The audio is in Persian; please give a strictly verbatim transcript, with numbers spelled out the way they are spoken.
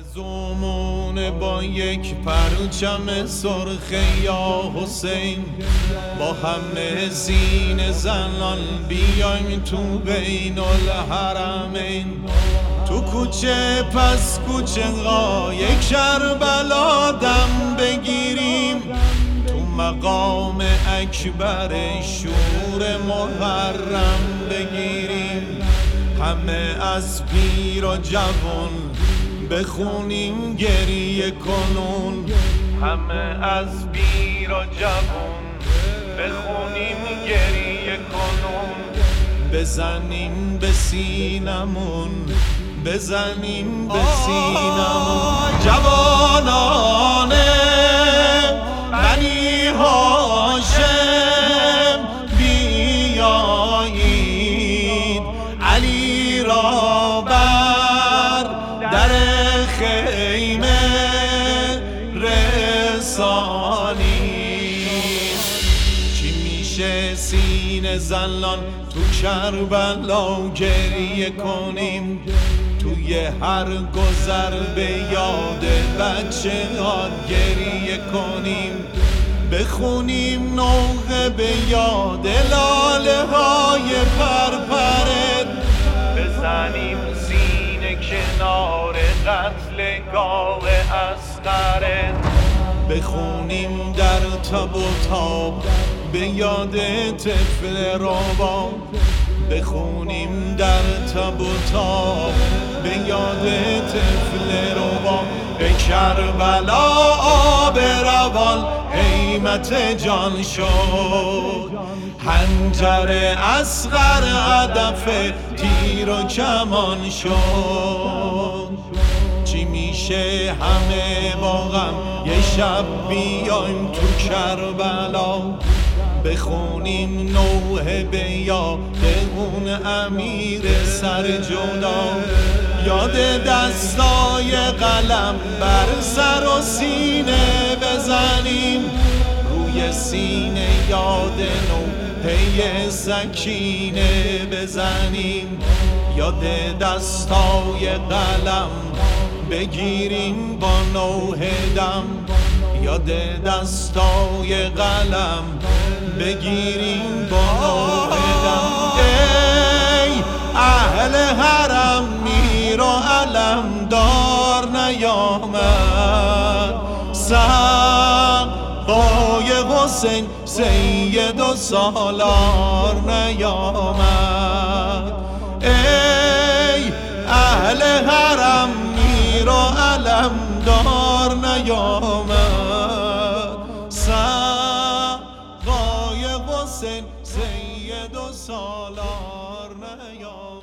زومونه با یک پرچم سرخ یا حسین، با همه سینه زنان بیایم تو بین الحرمین. تو کوچه پس کوچه های کربلا دم بگیریم، تو مقام اکبر شور محرم بگیریم. همه از پیر و جوان بخونیم گریه کنون، همه از پیر و جوان بخونیم گریه کنون. بزنیم به سینمون، بزنیم به سینمون. جوانان بنی هاشم بیایید، علی را بر در خیمه رسانید. چی میشه سینه زنان تو کربلا گریه کنیم، توی هر گذر به یاد بچه ها گریه کنیم. بخونیم نوحه به یاد لاله های پرپرت، بزنیم سینه کنار قتلگاه اصغرت. بخونیم در تب و تاب به یاد طفل رباب، بخونیم در تب و تاب به یاد طفل رباب. به کربلا آب روان قیمت جان شد، حنجر اصغر هدف تیر و کمان شد. چی میشه همه با غم یه شب بیایم تو کربلا، بخونیم نوحه به یاد اون امیر سرجدا. یاد دستای قلم بر سر و سینه بزنیم، روی سینه یاد نوحه سکینه بزنیم. یاد دستای قلم بگیریم با نوحه دم، یاد دستای قلم بگیریم با نوحه دم. ای اهل حرم میر و علم دار نیامد، سقای حسین سید و سالار نیامد. ای اهل حرم میر و علم دار نیامد، سقای حسین سید و سالار نیامد.